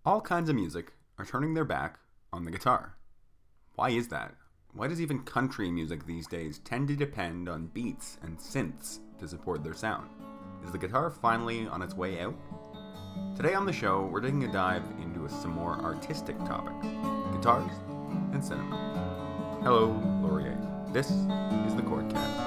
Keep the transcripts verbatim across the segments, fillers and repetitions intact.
All kinds of music are turning their back on the guitar. Why is that? Why does even country music these days tend to depend on beats and synths to support their sound? Is the guitar finally on its way out? Today on the show, we're taking a dive into some more artistic topics: guitars and cinema. Hello, Laurier. This is the Chordcast.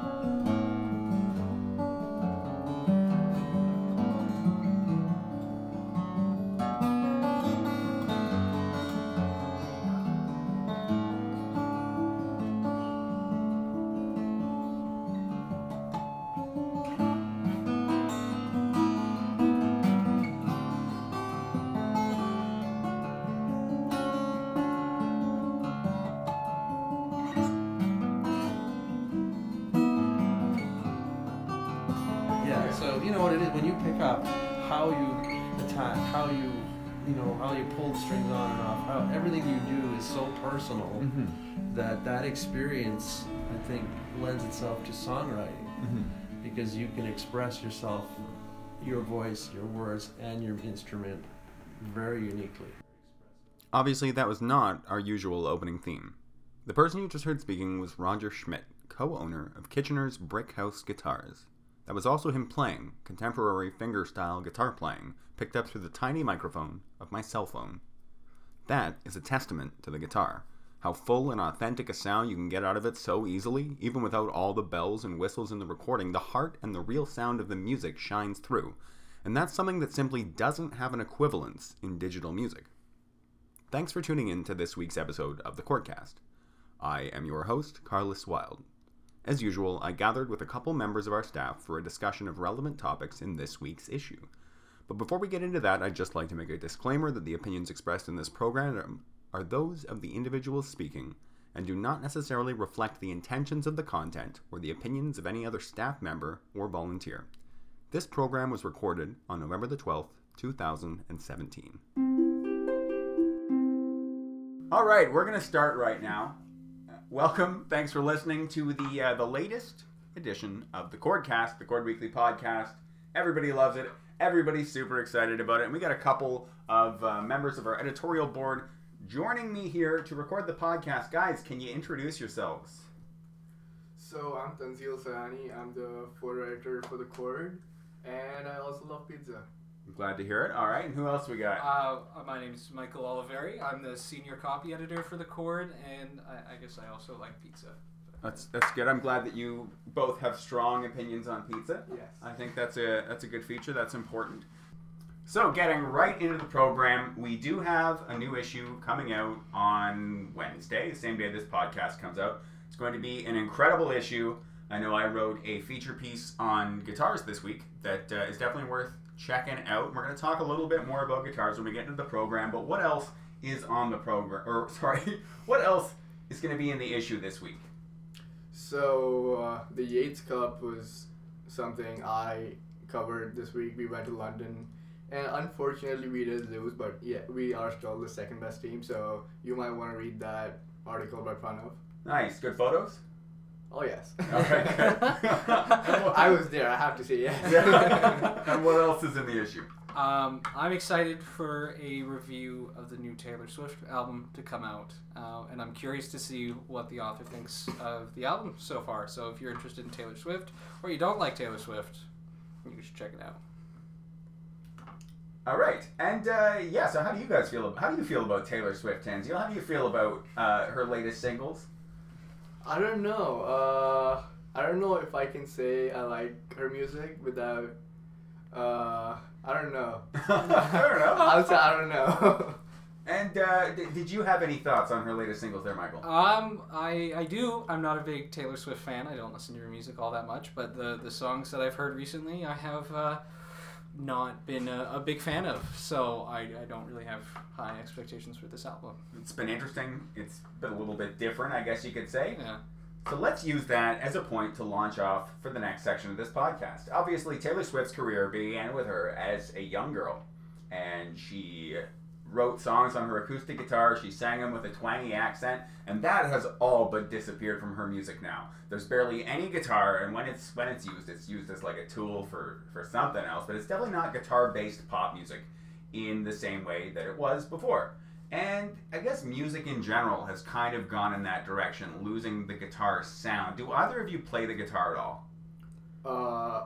So you know what it is when you pick up, how you attack, how you, you know, how you pull the strings on and off, how everything you do is so personal mm-hmm. that that experience, I think, lends itself to songwriting mm-hmm. because you can express yourself, your voice, your words, and your instrument very uniquely. Obviously, that was not our usual opening theme. The person you just heard speaking was Roger Schmidt, co-owner of Kitchener's Brick House Guitars. That was also him playing contemporary fingerstyle guitar playing, picked up through the tiny microphone of my cell phone. That is a testament to the guitar, how full and authentic a sound you can get out of it so easily, even without all the bells and whistles in the recording. The heart and the real sound of the music shines through, and that's something that simply doesn't have an equivalence in digital music. Thanks for tuning in to this week's episode of the Chordcast. I am your host, Carlos Wild. As usual, I gathered with a couple members of our staff for a discussion of relevant topics in this week's issue. But before we get into that, I'd just like to make a disclaimer that the opinions expressed in this program are those of the individuals speaking and do not necessarily reflect the intentions of the content or the opinions of any other staff member or volunteer. This program was recorded on November the twelfth, two thousand seventeen. All right, we're going to start right now. Welcome. Thanks for listening to the uh, the latest edition of the Chordcast, the Chord Weekly podcast. Everybody loves it. Everybody's super excited about it. And we got a couple of uh, members of our editorial board joining me here to record the podcast. Guys, can you introduce yourselves? So I'm Tanzil Sayani. I'm the photo editor for the Chord, and I also love pizza. I'm glad to hear it. All right, and who else we got? Uh, my name is Michael Oliveri. I'm the senior copy editor for the Chord, and I, I guess I also like pizza. That's that's good. I'm glad that you both have strong opinions on pizza. Yes. I think that's a that's a good feature. That's important. So, getting right into the program, we do have a new issue coming out on Wednesday, the same day this podcast comes out. It's going to be an incredible issue. I know I wrote a feature piece on guitars this week that uh, is definitely worth checking out. We're going to talk a little bit more about guitars when we get into the program, but what else is on the program, or sorry, what else is going to be in the issue this week? So uh, the Yates Cup was something I covered this week. We went to London, and unfortunately we did lose, but yeah, we are still the second best team, so you might want to read that article by Pranav. Nice. Good photos? Oh, yes. Okay, good. I was there, I have to say yes. And what else is in the issue? Um, I'm excited for a review of the new Taylor Swift album to come out, uh, and I'm curious to see what the author thinks of the album so far. So if you're interested in Taylor Swift, or you don't like Taylor Swift, you should check it out. All right, and uh, yeah, so how do you guys feel? How do you feel about Taylor Swift, Tanzil? How do you feel about uh, her latest singles? I don't know. Uh, I don't know if I can say I like her music without. Uh, I don't know. I don't know. I'll say I don't know. And uh, d- did you have any thoughts on her latest singles there, Michael? Um, I, I do. I'm not a big Taylor Swift fan. I don't listen to her music all that much, but the, the songs that I've heard recently, I have uh, not been a, a big fan of. So I, I don't really have high expectations for this album. It's been interesting. It's been a little bit different, I guess you could say. Yeah. So let's use that as a point to launch off for the next section of this podcast. Obviously, Taylor Swift's career began with her as a young girl, and she wrote songs on her acoustic guitar. She sang them with a twangy accent, and that has all but disappeared from her music now. There's barely any guitar, and when it's when it's used, it's used as like a tool for, for something else, but it's definitely not guitar-based pop music in the same way that it was before. And I guess music in general has kind of gone in that direction, losing the guitar sound. Do either of you play the guitar at all? Uh,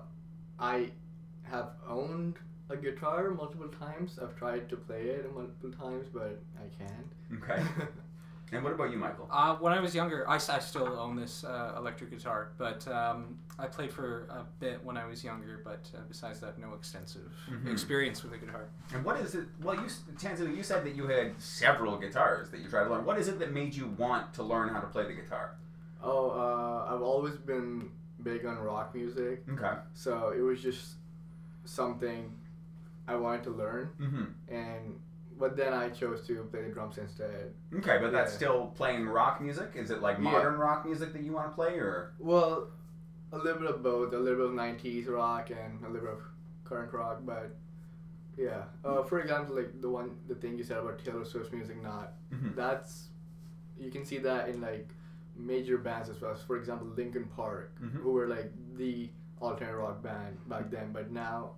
I have owned a guitar multiple times. I've tried to play it multiple times, but I can't. Okay. And what about you, Michael? Uh, when I was younger, I, I still own this uh, electric guitar, but um, I played for a bit when I was younger, but uh, besides that, no extensive Mhm. experience with the guitar. And what is it? Well, you, Tanzila, you said that you had several guitars that you tried to learn. What is it that made you want to learn how to play the guitar? Oh, uh, I've always been big on rock music, Okay. so it was just something I wanted to learn, Mm-hmm. and but then I chose to play the drums instead. Okay, but that's Yeah. still playing rock music? Is it like Yeah. modern rock music that you want to play, or? Well, a little bit of both, a little bit of nineties rock and a little bit of current rock, but yeah. Uh, for example, like the one, the thing you said about Taylor Swift music, not Mhm. that's you can see that in like major bands as well. For example, Linkin Park, Mhm. who were like the alternate rock band back then, but now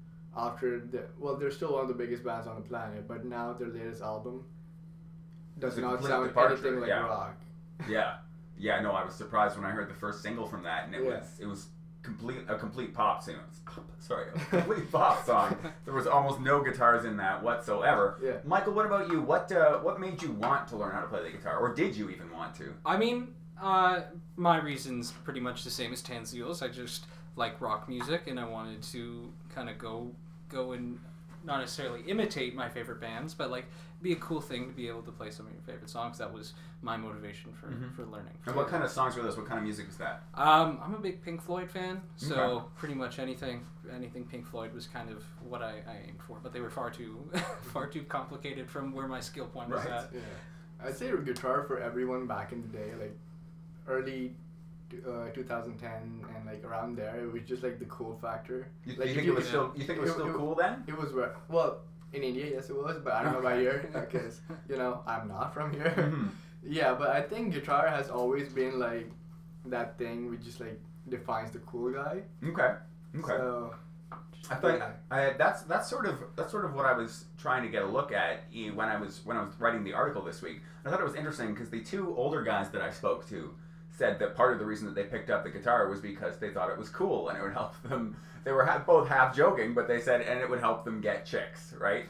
after the well, they're still one of the biggest bands on the planet, but now their latest album does It's a not complete sound departure, anything like yeah. rock. Yeah, yeah. No, I was surprised when I heard the first single from that, and it Yeah. was it was complete a complete pop song. Sorry, a complete pop song. There was almost no guitars in that whatsoever. Yeah. Michael, what about you? What uh, what made you want to learn how to play the guitar, or did you even want to? I mean, uh, my reason's pretty much the same as Tanziel's. I just like rock music, and I wanted to kind of go go and not necessarily imitate my favorite bands, but like be a cool thing to be able to play some of your favorite songs. That was my motivation for, Mhm. for learning. And what kind of songs were those? What kind of music was that? Um, I'm a big Pink Floyd fan, so Okay. pretty much anything anything Pink Floyd was kind of what I, I aimed for. But they were far too far too complicated from where my skill point was Right. at. Yeah, I'd say guitar for everyone back in the day, like early uh, two thousand ten and like around there, it was just like the cool factor. You, Like, you if think you it was could- still you think it was it- still it- cool then? It was where well in India, yes it was, but I don't know about Okay. here because you know I'm not from here. Mhm. Yeah, but I think guitar has always been like that thing which just like defines the cool guy. Okay. Okay. So I think yeah. I, that's that's sort of that's sort of what I was trying to get a look at eh, when I was when I was writing the article this week. I thought it was interesting because the two older guys that I spoke to said that part of the reason that they picked up the guitar was because they thought it was cool and it would help them. They were ha- both half joking, but they said and it would help them get chicks, right?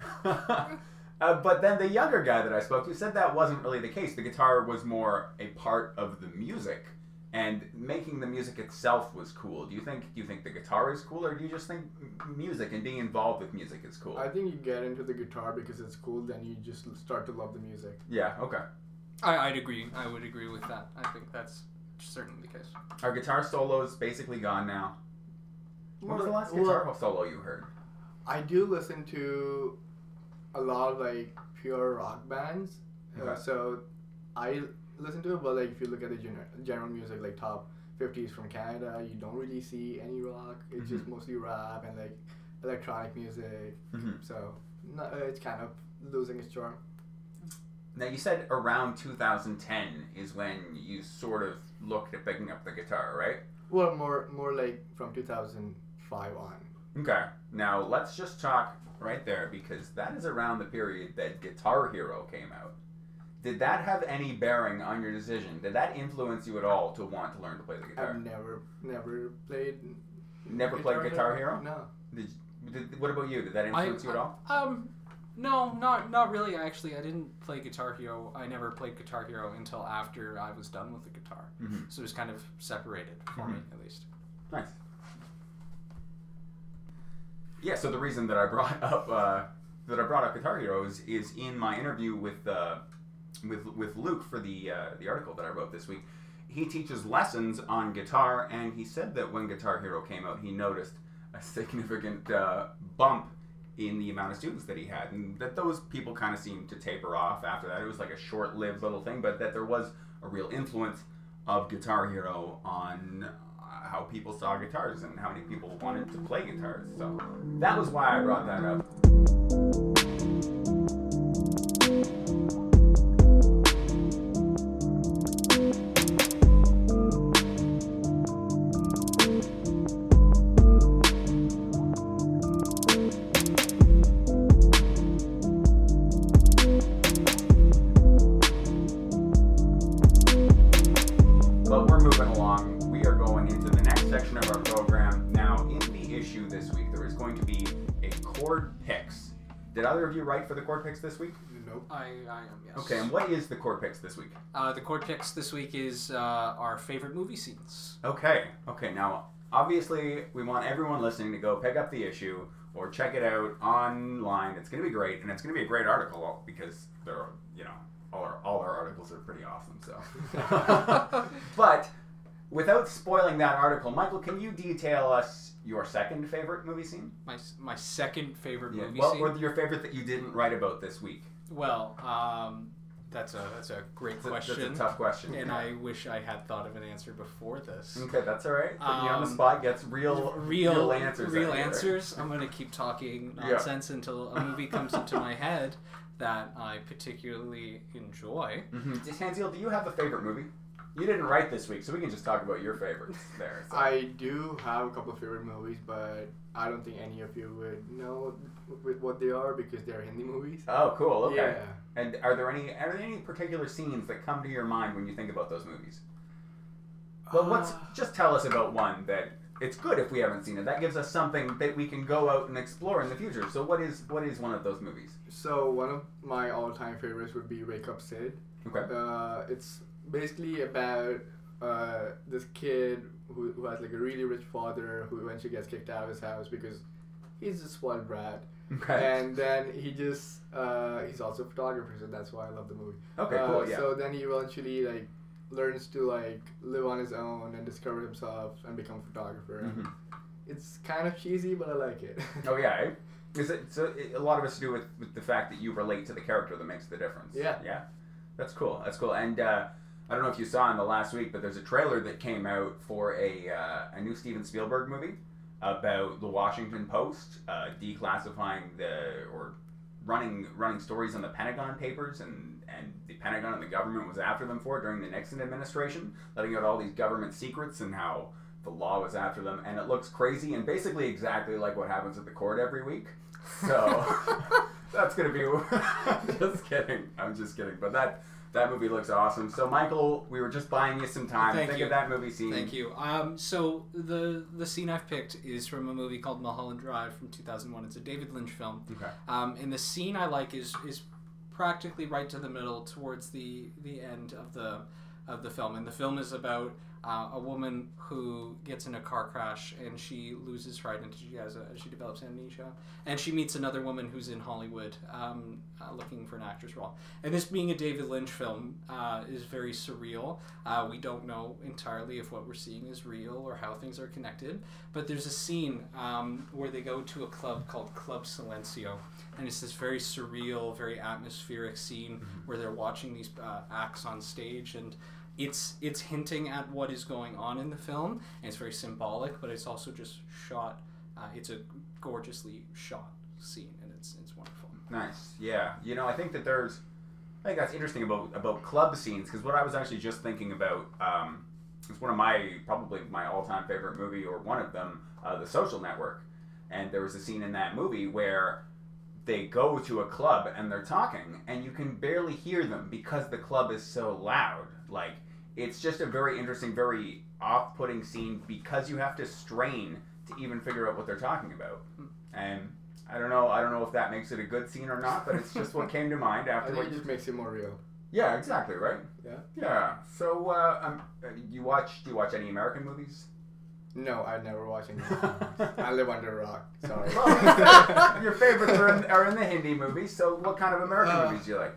uh, but then the younger guy that I spoke to said that wasn't really the case. The guitar was more a part of the music. And making the music itself was cool. Do you think do you think the guitar is cool, or do you just think m- music and being involved with music is cool? I think you get into the guitar because it's cool, then you just start to love the music. Yeah. Okay. I, I'd agree. I would agree with that. I think that's certainly the case. Are guitar solos basically gone now? When was the last Well, guitar solo you heard? I do listen to a lot of like pure rock bands. Uh, Okay. so I listen to it, but like if you look at the general, general music, like top fifties from Canada, you don't really see any rock. It's just mostly rap and like electronic music. Mm-hmm. So no, uh, it's kind of losing its charm. Now you said around two thousand ten is when you sort of looked at picking up the guitar, right? Well, more more like from two thousand five on. Okay. Now let's just talk right there because that is around the period that Guitar Hero came out. Did that have any bearing on your decision? Did that influence you at all to want to learn to play the guitar? I've never never played. Never played Guitar Hero? No. Did, did, what about you? Did that influence you at all? Um, no, not not really. Actually, I didn't play Guitar Hero. I never played Guitar Hero until after I was done with the guitar. Mm-hmm. So it was kind of separated for me, at least. Nice. Yeah. So the reason that I brought up uh, that I brought up Guitar Hero is, is in my interview with uh, with with Luke for the uh, the article that I wrote this week. He teaches lessons on guitar, and he said that when Guitar Hero came out, he noticed a significant uh, bump in the amount of students that he had, and that those people kind of seemed to taper off after that. It was like a short-lived little thing, but that there was a real influence of Guitar Hero on uh, how people saw guitars and how many people wanted to play guitars. So that was why I brought that up. Did either of you write for the Court Picks this week? Nope. I, I am, yes. Okay, and what is the Court Picks this week? Uh, the Court Picks this week is uh, our favorite movie scenes. Okay, okay. Now, obviously, we want everyone listening to go pick up the issue or check it out online. It's going to be great, and it's going to be a great article because they're, you know, all our all our articles are pretty awesome. So, but without spoiling that article, Michael, can you detail us your second favorite movie scene? My my second favorite Yeah. movie Well, scene. or your favorite that you didn't write about this week? Well, um, that's a that's a great That's a, question. that's a tough question. And yeah. I wish I had thought of an answer before this. Okay, that's all right. Putting you on the Um, spot gets real, real, real answers. Real out here. answers. I'm gonna keep talking Yeah. nonsense until a movie comes into my head that I particularly enjoy. Mm-hmm. Hansiel, do you have a favorite movie? You didn't write this week, so we can just talk about your favorites there. So. I do have a couple of favorite movies, but I don't think any of you would know with what they are because they're Hindi movies. Oh, cool. Okay. Yeah. And are there any are there any particular scenes that come to your mind when you think about those movies? Well, what's Uh, just tell us about one that it's good if we haven't seen it. That gives us something that we can go out and explore in the future. So, what is what is one of those movies? So one of my all-time favorites would be Wake Up Sid. Okay. Uh, it's basically about uh, this kid who, who has like a really rich father who eventually gets kicked out of his house because he's a spoiled brat. Okay. And then he just uh, he's also a photographer, so that's why I love the movie. Okay. Uh, Cool. Yeah. So then he eventually like learns to like live on his own and discover himself and become a photographer. And Mhm. it's kind of cheesy, but I like it. Oh yeah. eh? Is it so? It, a lot of us do with, with the fact that you relate to the character that makes the difference. Yeah. Yeah. That's cool. That's cool. And uh, I don't know if you saw in the last week, but there's a trailer that came out for a uh, a new Steven Spielberg movie about the Washington Post uh, declassifying the or running running stories on the Pentagon Papers, and and the Pentagon and the government was after them for it during the Nixon administration, letting out all these government secrets and how the law was after them, and it looks crazy and basically exactly like what happens at the court every week. So that's gonna be just kidding. I'm just kidding, but that that movie looks awesome. So Michael, we were just buying you some time. Thank Think you. of that movie scene. Thank you. Um, so the the scene I've picked is from a movie called Mulholland Drive from two thousand one. It's a David Lynch film. Okay. Um, and the scene I like is is practically right to the middle, towards the the end of the of the film. And the film is about uh, a woman who gets in a car crash and she loses her identity. She has a, she develops amnesia, and she meets another woman who's in Hollywood um, uh, looking for an actress role. And this being a David Lynch film uh, is very surreal. Uh, we don't know entirely if what we're seeing is real or how things are connected. But there's a scene um, where they go to a club called Club Silencio, and it's this very surreal, very atmospheric scene where they're watching these uh, acts on stage, and it's it's hinting at what is going on in the film, and it's very symbolic, but it's also just shot. Uh, it's a gorgeously shot scene, and it's it's wonderful. Nice. Yeah. You know, I think that there's, I think that's interesting about about club scenes, because what I was actually just thinking about, um, it's one of my probably my all-time favorite movie, or one of them, uh, The Social Network, and there was a scene in that movie where they go to a club and they're talking, and you can barely hear them because the club is so loud. Like, it's just a very interesting, very off-putting scene because you have to strain to even figure out what they're talking about. And I don't know, I don't know if that makes it a good scene or not, but it's just what came to mind I after think what it you... just makes it more real. Yeah, exactly, right? Yeah. Yeah. So, uh, um, uh, you watch? Do you watch any American movies? No, I never watch any. I live under a rock. Sorry. Well, your favorites are in, are in the Hindi movies. So, what kind of American Uh, movies do you like?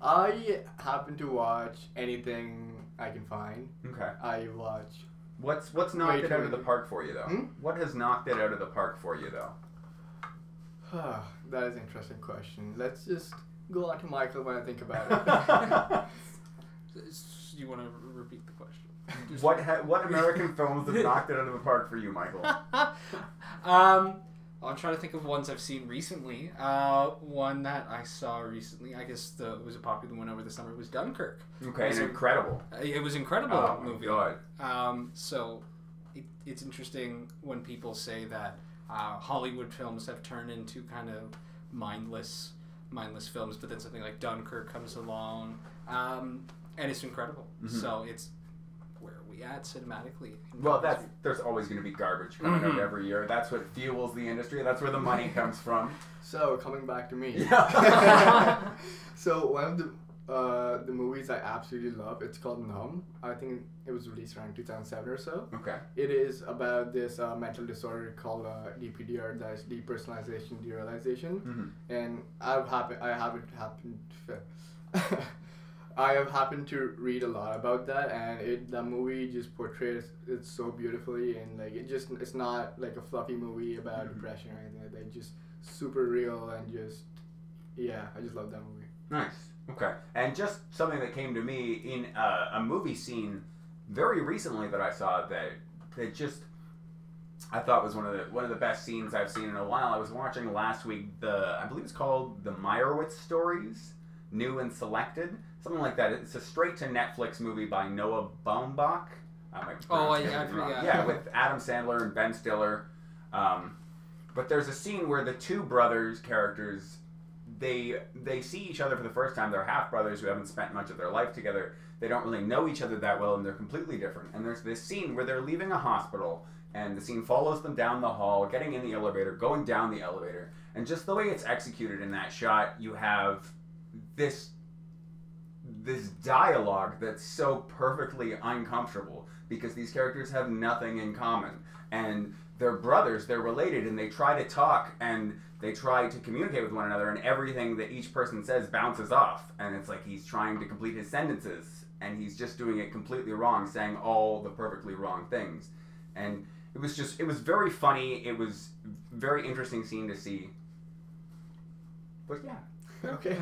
I happen to watch anything I can find. Okay. I watch. What's what's knocked Wait, it out of wait. the park for you, though? Hmm? What has knocked it out of the park for you, though? That is an interesting question. Let's just go on to Michael when I think about it. Do you want to repeat the question? What ha- what American films have knocked it out of the park for you, Michael? um, I'm trying to think of ones I've seen recently. Uh, one that I saw recently, I guess the it was a popular one over the summer, was Dunkirk. Okay, It's and a- incredible. Uh, It was an incredible Oh my movie. god. Um, so it, it's interesting when people say that uh, Hollywood films have turned into kind of mindless, mindless films, but then something like Dunkirk comes along, um, and it's incredible. Mhm. So it's where are we? we add cinematically. in Well, comics. that's there's always going to be garbage coming Mhm. out every year. That's what fuels the industry. That's where the money comes from. So coming back to me. Yeah. So one of the uh, the movies I absolutely love, it's called Numb. I think it was released around two thousand seven or so. Okay. It is about this uh, mental disorder called uh, D P D R, that is depersonalization derealization. Mm-hmm. And I've happen I haven't happened I have happened to read a lot about that, and it the movie just portrays it so beautifully, and like it just it's not like a fluffy movie about Mhm. depression or anything like that. Just super real and just yeah, I just love that movie. Nice. Okay. And just something that came to me in uh, a movie scene very recently that I saw that that just I thought was one of the one of the best scenes I've seen in a while. I was watching last week the I believe it's called The Meyerowitz Stories, New and Selected, something like that. It's a straight to Netflix movie by Noah Baumbach. I might be Oh, I- pronouncing I it wrong. forgot. Yeah, with Adam Sandler and Ben Stiller. Um, but there's a scene where the two brothers characters they they see each other for the first time. They're half brothers who haven't spent much of their life together. They don't really know each other that well, and they're completely different. And there's this scene where they're leaving a hospital, and the scene follows them down the hall, getting in the elevator, going down the elevator, and just the way it's executed in that shot, you have this this dialogue that's so perfectly uncomfortable because these characters have nothing in common, and they're brothers, they're related, and they try to talk and they try to communicate with one another, and everything that each person says bounces off, and it's like he's trying to complete his sentences and he's just doing it completely wrong, saying all the perfectly wrong things. And it was just it was very funny. It was very interesting scene to see. But yeah. Okay.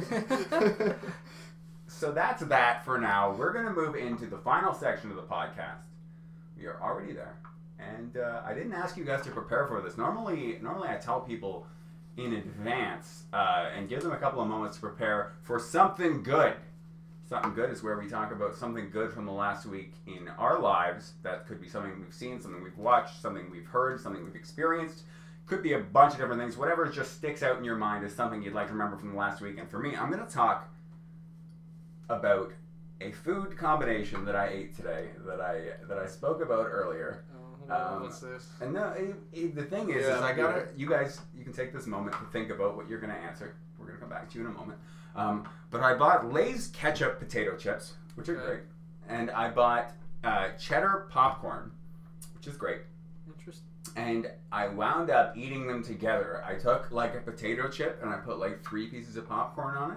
So that's that for now. We're going to move into the final section of the podcast. We are already there. And uh, I didn't ask you guys to prepare for this. Normally, normally I tell people in advance uh, and give them a couple of moments to prepare for something good. Something good is where we talk about something good from the last week in our lives. That could be something we've seen, something we've watched, something we've heard, something we've experienced. Could be a bunch of different things. Whatever just sticks out in your mind is something you'd like to remember from the last week. And for me, I'm going to talk about a food combination that I ate today that I that I spoke about earlier. Oh, Um, what's this? And no, it, it, the thing is, Yeah, is I I'm gotta. good. You guys, you can take this moment to think about what you're gonna answer. We're gonna come back to you in a moment. Um, but I bought Lay's ketchup potato chips, which are Okay. great, and I bought uh, cheddar popcorn, which is great. Interesting. And I wound up eating them together. I took like a potato chip and I put like three pieces of popcorn on it.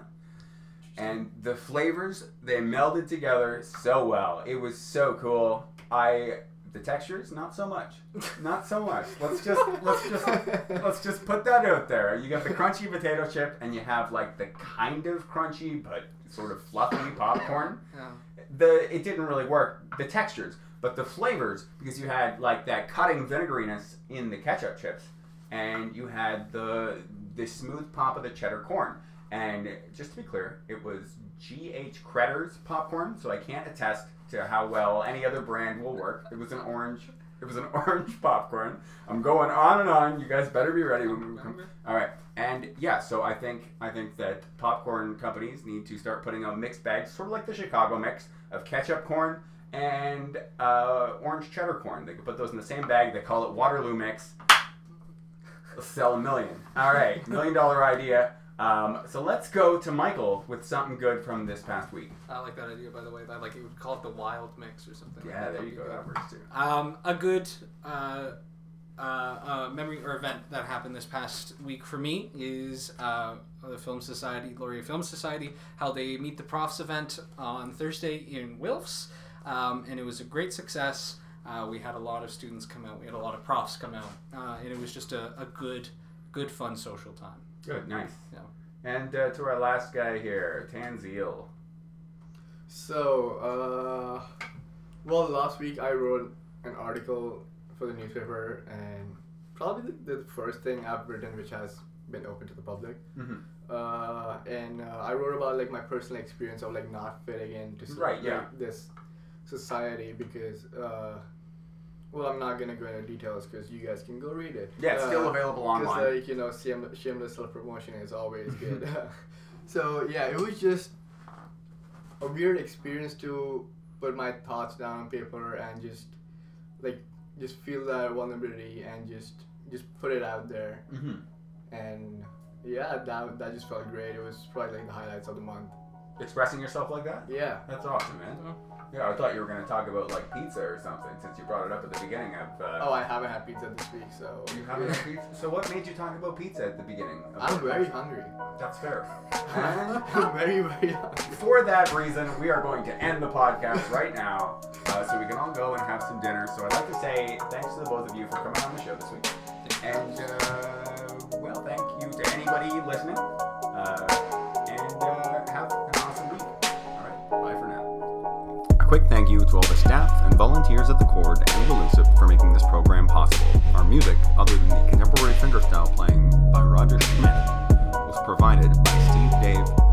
And the flavors, they melded together so well. It was so cool. I the textures, not so much. Not so much. Let's just let's just let's just put that out there. You got the crunchy potato chip and you have like the kind of crunchy but sort of fluffy popcorn. Yeah. The it didn't really work. The textures, but the flavors, because you had like that cutting vinegariness in the ketchup chips, and you had the the smooth pop of the cheddar corn. And just to be clear, it was G H Credder's popcorn, so I can't attest to how well any other brand will work. It was an orange. It was an orange popcorn. I'm going on and on. You guys better be ready when we come. All right, and yeah, so I think I think that popcorn companies need to start putting out mixed bags, sort of like the Chicago mix of ketchup corn and uh, orange cheddar corn. They could put those in the same bag. They call it Waterloo mix. They'll sell a million. All right, million dollar idea. Um, so let's go to Michael with something good from this past week. I like that idea, by the way. I like you would call it the wild mix or something. like Yeah, that. there That'd you be go. good. That works too. Um, a good uh, uh, uh, memory or event that happened this past week for me is uh, the Film Society, Laurier Film Society, held a Meet the Profs event on Thursday in Wilfs, um, and it was a great success. Uh, we had a lot of students come out. We had a lot of profs come out, uh, and it was just a, a good, good, fun social time. Good, nice. Yeah. And uh, to our last guy here, Tanzil. So, uh, well, last week I wrote an article for the newspaper, and probably the, the first thing I've written which has been open to the public. Mm-hmm. Uh, and uh, I wrote about like my personal experience of like not fitting into so- Right, like, yeah. this society because, uh, well, I'm not gonna go into details because you guys can go read it. Yeah, it's Uh, still available online. Because, like, you know, shame, shameless self-promotion is always good. So, yeah, it was just a weird experience to put my thoughts down on paper and just like just feel that vulnerability and just just put it out there. Mm-hmm. And yeah, that that just felt great. It was probably like the highlights of the month. Expressing yourself like that? Yeah. That's awesome, man. Yeah, I thought you were going to talk about like pizza or something since you brought it up at the beginning of. Uh, Oh, I haven't had pizza this week, so. You haven't had pizza? So what made you talk about pizza at the beginning? Of I'm the very podcast? hungry. That's fair. I'm very, very hungry. For that reason, we are going to end the podcast right now uh, so we can all go and have some dinner. So I'd like to say thanks to the both of you for coming on the show this week. And, uh, well, thank you to anybody listening. Uh, and uh, have an awesome week. All right, bye for now. A quick thank you to all the staff and volunteers at the Chord and Elusive for making this program possible. Our music, other than the contemporary fingerstyle playing by Roger Schmidt, was provided by Steve Dave